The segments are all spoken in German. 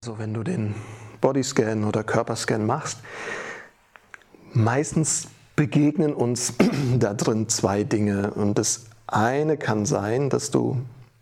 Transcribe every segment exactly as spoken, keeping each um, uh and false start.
Also wenn du den Bodyscan oder Körperscan machst, meistens begegnen uns da drin zwei Dinge. Und das eine kann sein, dass du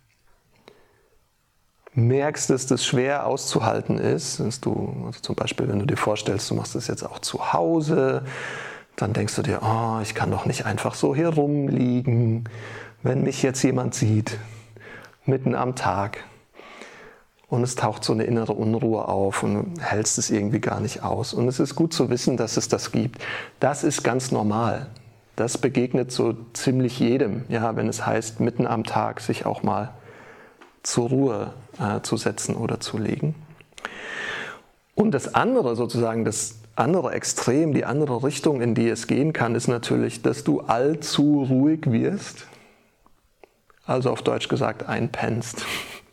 merkst, dass das schwer auszuhalten ist. Dass du, also zum Beispiel, wenn du dir vorstellst, du machst das jetzt auch zu Hause, dann denkst du dir, oh, ich kann doch nicht einfach so hier rumliegen, wenn mich jetzt jemand sieht, mitten am Tag. Und es taucht so eine innere Unruhe auf und du hältst es irgendwie gar nicht aus. Und es ist gut zu wissen, dass es das gibt. Das ist ganz normal. Das begegnet so ziemlich jedem, ja, wenn es heißt, mitten am Tag sich auch mal zur Ruhe äh, zu setzen oder zu legen. Und das andere sozusagen, das andere Extrem, die andere Richtung, in die es gehen kann, ist natürlich, dass du allzu ruhig wirst. Also auf Deutsch gesagt, einpennst.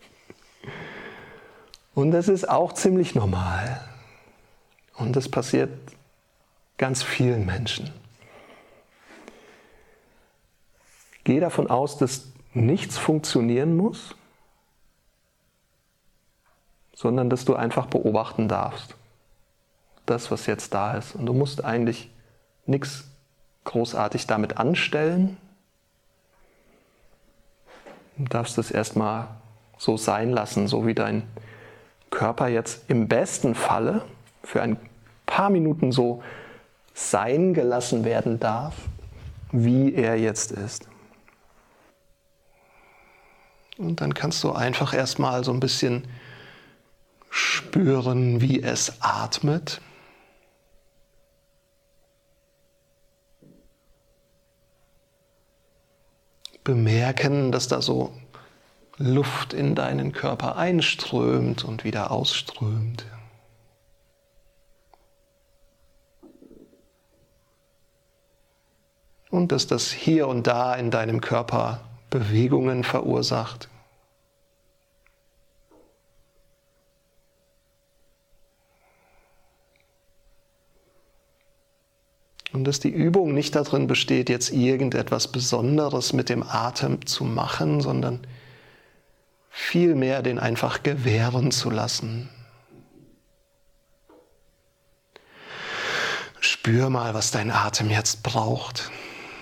Und das ist auch ziemlich normal. Und das passiert ganz vielen Menschen. Geh davon aus, dass nichts funktionieren muss, sondern dass du einfach beobachten darfst. Das, was jetzt da ist. Und du musst eigentlich nichts großartig damit anstellen. Du darfst es erstmal so sein lassen, so wie dein Körper jetzt im besten Falle für ein paar Minuten so sein gelassen werden darf, wie er jetzt ist. Und dann kannst du einfach erstmal so ein bisschen spüren, wie es atmet. Bemerken, dass da so Luft in deinen Körper einströmt und wieder ausströmt. Und dass das hier und da in deinem Körper Bewegungen verursacht. Und dass die Übung nicht darin besteht, jetzt irgendetwas Besonderes mit dem Atem zu machen, sondern vielmehr den einfach gewähren zu lassen. Spür mal, was dein Atem jetzt braucht.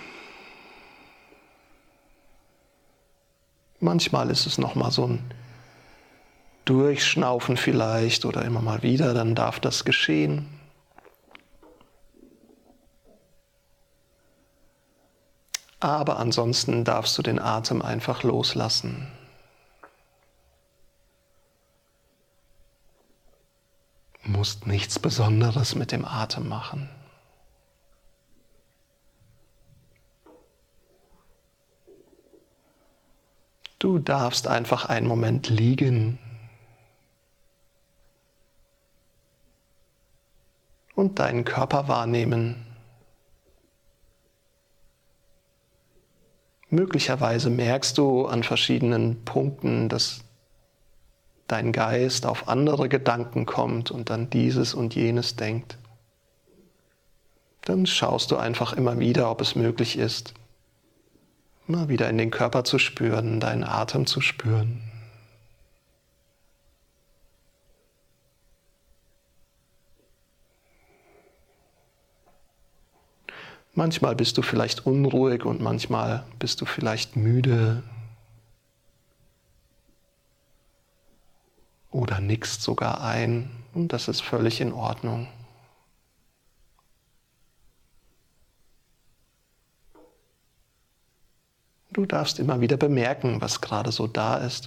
Manchmal ist es nochmal so ein Durchschnaufen vielleicht oder immer mal wieder, dann darf das geschehen. Aber ansonsten darfst du den Atem einfach loslassen. Du musst nichts Besonderes mit dem Atem machen. Du darfst einfach einen Moment liegen und deinen Körper wahrnehmen. Möglicherweise merkst du an verschiedenen Punkten, dass dein Geist auf andere Gedanken kommt und an dieses und jenes denkt. Dann schaust du einfach immer wieder, ob es möglich ist, mal wieder in den Körper zu spüren, deinen Atem zu spüren. Manchmal bist du vielleicht unruhig und manchmal bist du vielleicht müde oder nickst sogar ein und das ist völlig in Ordnung. Du darfst immer wieder bemerken, was gerade so da ist.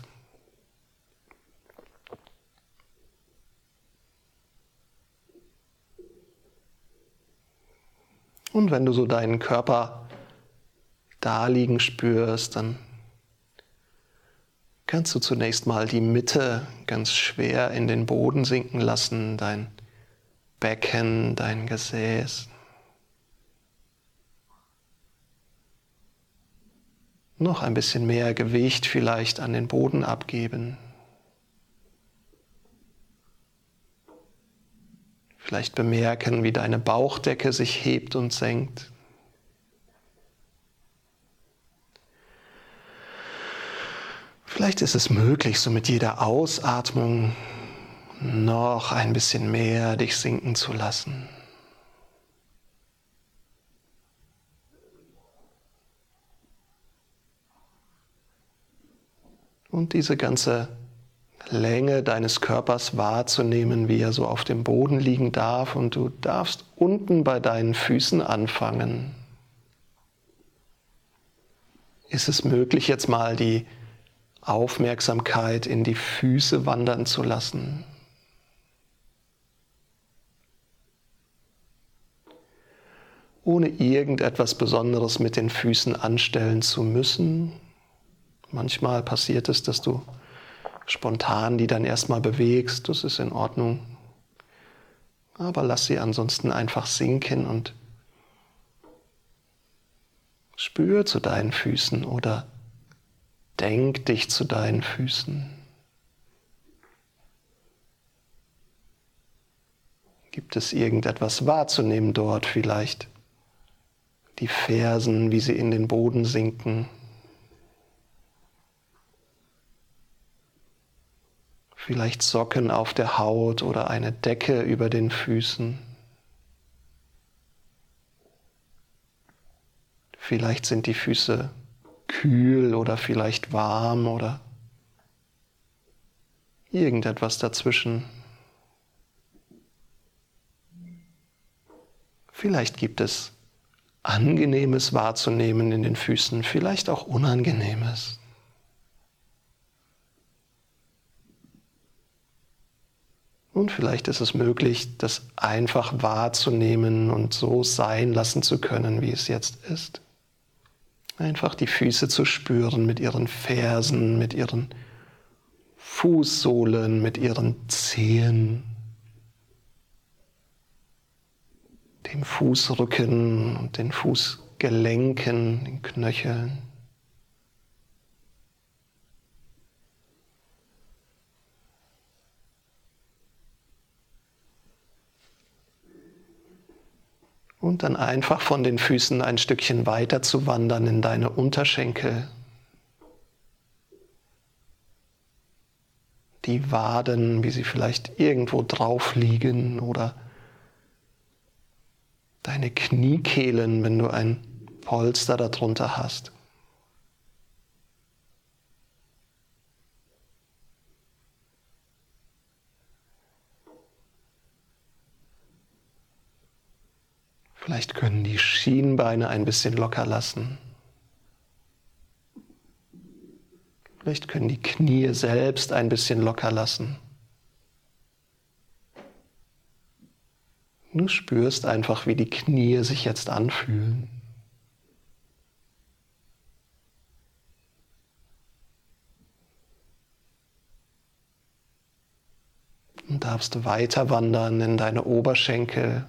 Und wenn du so deinen Körper da liegen spürst, dann kannst du zunächst mal die Mitte ganz schwer in den Boden sinken lassen, dein Becken, dein Gesäß. Noch ein bisschen mehr Gewicht vielleicht an den Boden abgeben. Vielleicht bemerken, wie deine Bauchdecke sich hebt und senkt. Vielleicht ist es möglich, so mit jeder Ausatmung noch ein bisschen mehr dich sinken zu lassen. Und diese ganze Länge deines Körpers wahrzunehmen, wie er so auf dem Boden liegen darf. Und du darfst unten bei deinen Füßen anfangen. Ist es möglich, jetzt mal die Aufmerksamkeit in die Füße wandern zu lassen? Ohne irgendetwas Besonderes mit den Füßen anstellen zu müssen. Manchmal passiert es, dass du spontan die dann erstmal bewegst, das ist in Ordnung. Aber lass sie ansonsten einfach sinken und spür zu deinen Füßen oder denk dich zu deinen Füßen. Gibt es irgendetwas wahrzunehmen dort vielleicht? Die Fersen, wie sie in den Boden sinken. Vielleicht Socken auf der Haut oder eine Decke über den Füßen. Vielleicht sind die Füße kühl oder vielleicht warm oder irgendetwas dazwischen. Vielleicht gibt es Angenehmes wahrzunehmen in den Füßen, vielleicht auch Unangenehmes. Und vielleicht ist es möglich, das einfach wahrzunehmen und so sein lassen zu können, wie es jetzt ist. Einfach die Füße zu spüren mit ihren Fersen, mit ihren Fußsohlen, mit ihren Zehen, dem Fußrücken und den Fußgelenken, den Knöcheln. Und dann einfach von den Füßen ein Stückchen weiter zu wandern in deine Unterschenkel. Die Waden, wie sie vielleicht irgendwo drauf liegen oder deine Kniekehlen, wenn du ein Polster darunter hast. Vielleicht können die Schienbeine ein bisschen locker lassen. Vielleicht können die Knie selbst ein bisschen locker lassen. Du spürst einfach, wie die Knie sich jetzt anfühlen. Und darfst weiter wandern in deine Oberschenkel.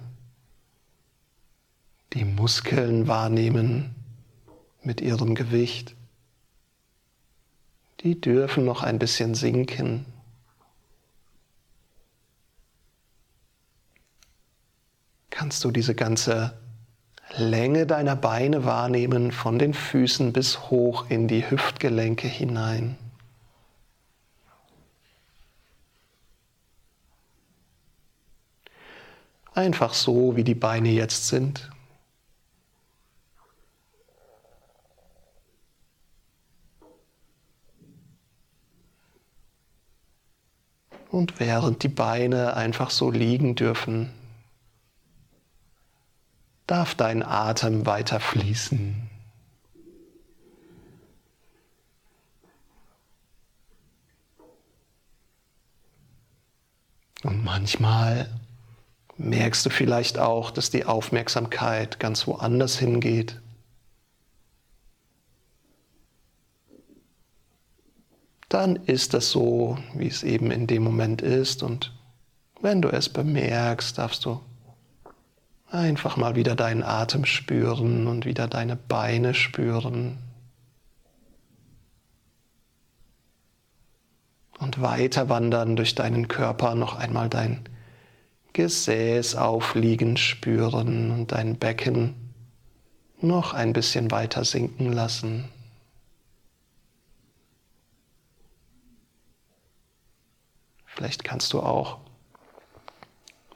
Die Muskeln wahrnehmen mit ihrem Gewicht. Die dürfen noch ein bisschen sinken. Kannst du diese ganze Länge deiner Beine wahrnehmen, von den Füßen bis hoch in die Hüftgelenke hinein. Einfach so, wie die Beine jetzt sind. Und während die Beine einfach so liegen dürfen, darf dein Atem weiter fließen. Und manchmal merkst du vielleicht auch, dass die Aufmerksamkeit ganz woanders hingeht. Dann ist es so, wie es eben in dem Moment ist. Und wenn du es bemerkst, darfst du einfach mal wieder deinen Atem spüren und wieder deine Beine spüren. Und weiter wandern durch deinen Körper, noch einmal dein Gesäß aufliegen spüren und dein Becken noch ein bisschen weiter sinken lassen. Vielleicht kannst du auch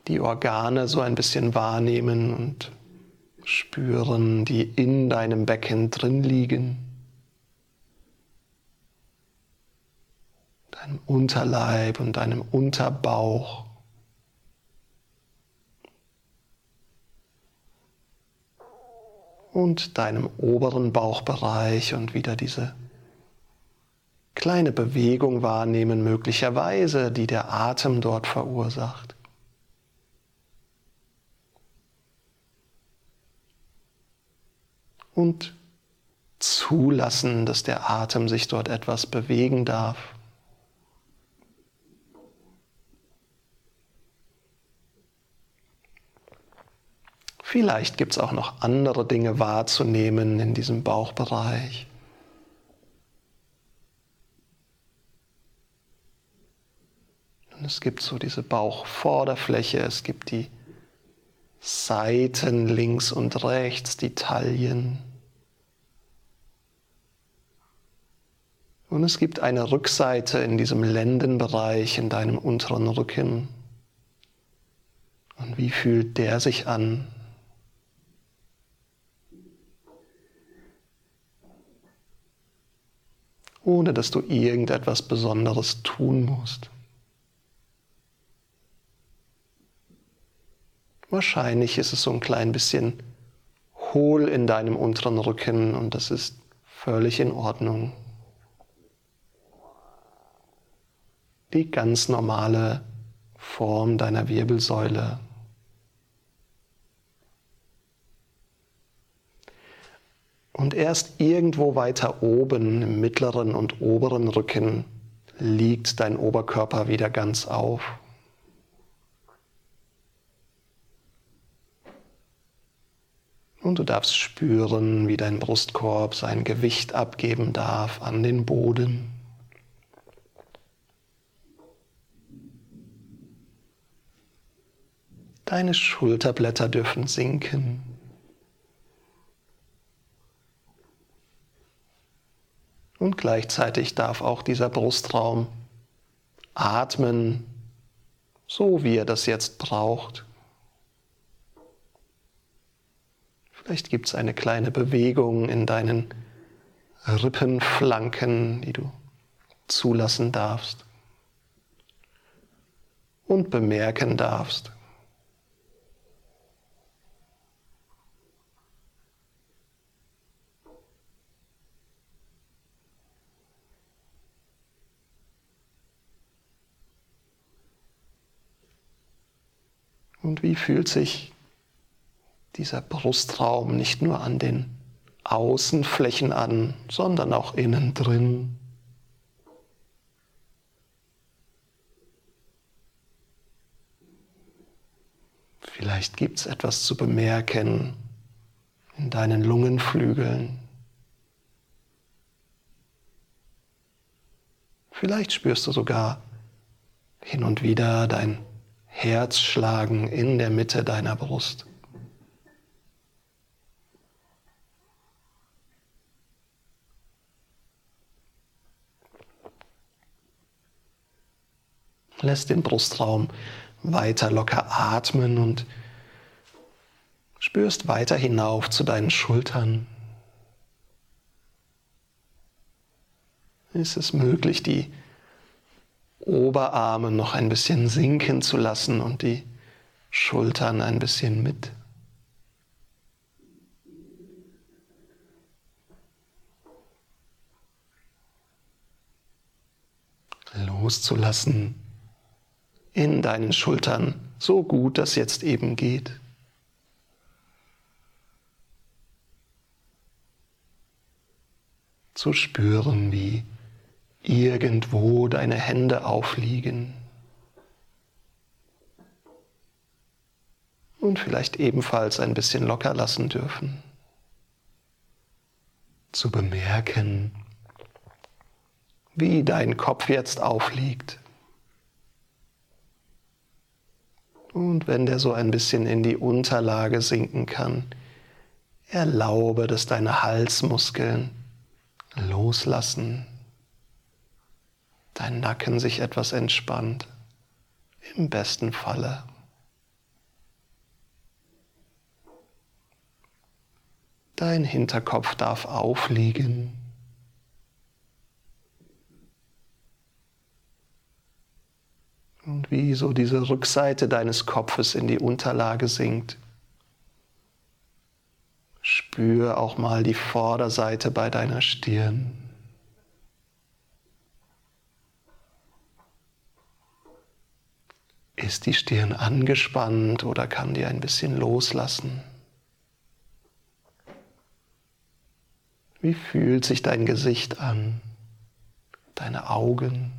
die Organe so ein bisschen wahrnehmen und spüren, die in deinem Becken drin liegen. Deinem Unterleib und deinem Unterbauch. Und deinem oberen Bauchbereich und wieder diese kleine Bewegung wahrnehmen, möglicherweise, die der Atem dort verursacht. Und zulassen, dass der Atem sich dort etwas bewegen darf. Vielleicht gibt es auch noch andere Dinge wahrzunehmen in diesem Bauchbereich. Und es gibt so diese Bauchvorderfläche, es gibt die Seiten links und rechts, die Taillen. Und es gibt eine Rückseite in diesem Lendenbereich, in deinem unteren Rücken. Und wie fühlt der sich an? Ohne dass du irgendetwas Besonderes tun musst. Wahrscheinlich ist es so ein klein bisschen hohl in deinem unteren Rücken und das ist völlig in Ordnung. Die ganz normale Form deiner Wirbelsäule. Und erst irgendwo weiter oben, im mittleren und oberen Rücken, liegt dein Oberkörper wieder ganz auf. Und du darfst spüren, wie dein Brustkorb sein Gewicht abgeben darf an den Boden. Deine Schulterblätter dürfen sinken. Und gleichzeitig darf auch dieser Brustraum atmen, so wie er das jetzt braucht. Vielleicht gibt es eine kleine Bewegung in deinen Rippenflanken, die du zulassen darfst und bemerken darfst. Und wie fühlt sich dieser Brustraum nicht nur an den Außenflächen an, sondern auch innen drin? Vielleicht gibt es etwas zu bemerken in deinen Lungenflügeln. Vielleicht spürst du sogar hin und wieder dein Herzschlagen in der Mitte deiner Brust. Lässt den Brustraum weiter locker atmen und spürst weiter hinauf zu deinen Schultern. Ist es möglich, die Oberarme noch ein bisschen sinken zu lassen und die Schultern ein bisschen mit? Loszulassen in deinen Schultern, so gut das jetzt eben geht. Zu spüren, wie irgendwo deine Hände aufliegen und vielleicht ebenfalls ein bisschen locker lassen dürfen. Zu bemerken, wie dein Kopf jetzt aufliegt. Und wenn der so ein bisschen in die Unterlage sinken kann, erlaube, dass deine Halsmuskeln loslassen, dein Nacken sich etwas entspannt, im besten Falle. Dein Hinterkopf darf aufliegen. Und wie so diese Rückseite deines Kopfes in die Unterlage sinkt. Spür auch mal die Vorderseite bei deiner Stirn. Ist die Stirn angespannt oder kann die ein bisschen loslassen? Wie fühlt sich dein Gesicht an? Deine Augen?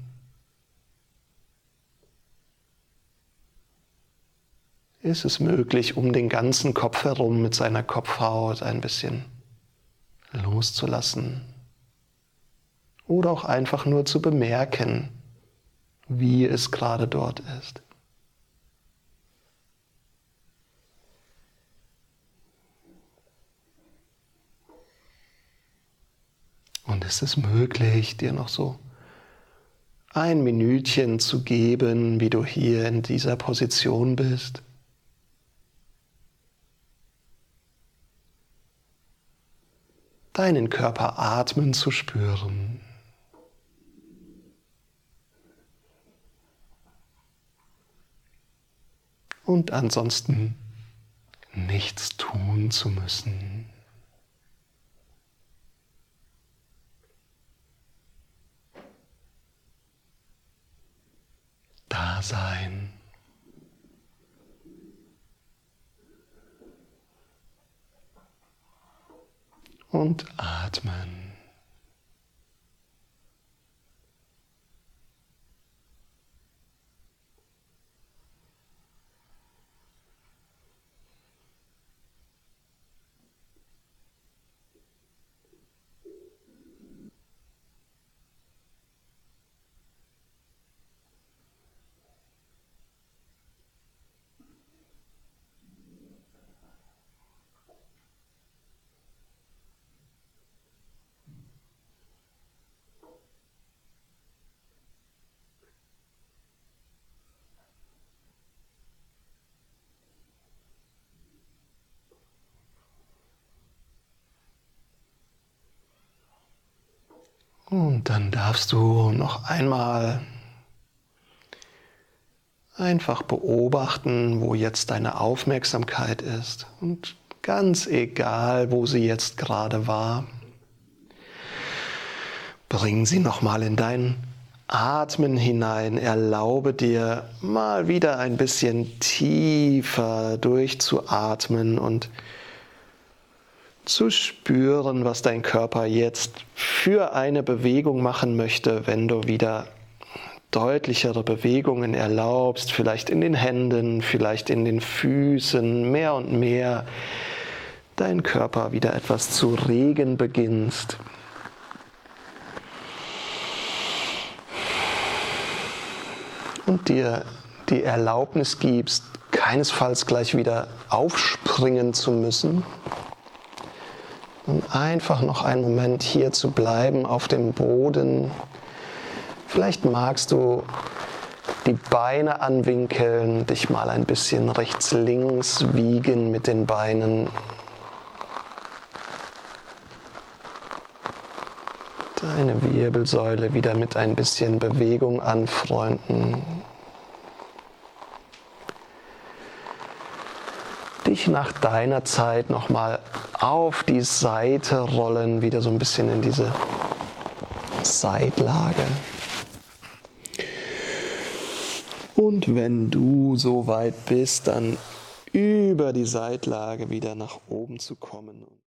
Ist es möglich, um den ganzen Kopf herum mit seiner Kopfhaut ein bisschen loszulassen? Oder auch einfach nur zu bemerken, wie es gerade dort ist? Und ist es möglich, dir noch so ein Minütchen zu geben, wie du hier in dieser Position bist? Deinen Körper atmen zu spüren. Und ansonsten nichts tun zu müssen. Da sein. Und atmen. Und dann darfst du noch einmal einfach beobachten, wo jetzt deine Aufmerksamkeit ist. Und ganz egal, wo sie jetzt gerade war, bring sie nochmal in dein Atmen hinein. Erlaube dir mal wieder ein bisschen tiefer durchzuatmen und zu spüren, was dein Körper jetzt für eine Bewegung machen möchte, wenn du wieder deutlichere Bewegungen erlaubst, vielleicht in den Händen, vielleicht in den Füßen, mehr und mehr deinen Körper wieder etwas zu regen beginnst. Und dir die Erlaubnis gibst, keinesfalls gleich wieder aufspringen zu müssen, und einfach noch einen Moment hier zu bleiben auf dem Boden. Vielleicht magst du die Beine anwinkeln, dich mal ein bisschen rechts-links wiegen mit den Beinen. Deine Wirbelsäule wieder mit ein bisschen Bewegung anfreunden. Dich nach deiner Zeit nochmal auf die Seite rollen, wieder so ein bisschen in diese Seitlage. Und wenn du so weit bist, dann über die Seitlage wieder nach oben zu kommen.